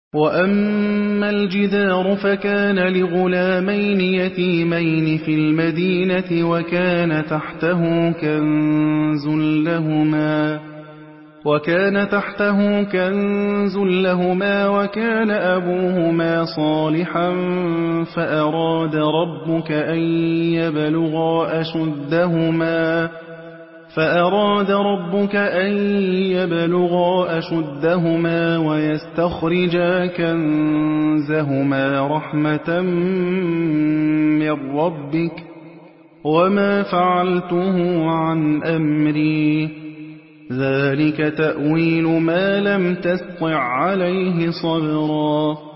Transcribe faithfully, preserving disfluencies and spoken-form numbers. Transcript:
وَأَمَّا الْجِدَارُ فَكَانَ لِغُلَامَيْنِ يَتِيمَيْنِ فِي الْمَدِينَةِ وَكَانَ تَحْتَهُ كَنزٌ لَّهُمَا وَكَانَ تَحْتَهُ كَنزٌ لَّهُمَا وَكَانَ أَبُوهُمَا صَالِحًا فَأَرَادَ رَبُّكَ أَن يَبْلُغَا أَشُدَّهُمَا فأراد ربك أن يبلغا أشدهما ويستخرجا كنزهما رحمة من ربك وما فعلته عن أمري ذلك تأويل ما لم تسطع عليه صبرا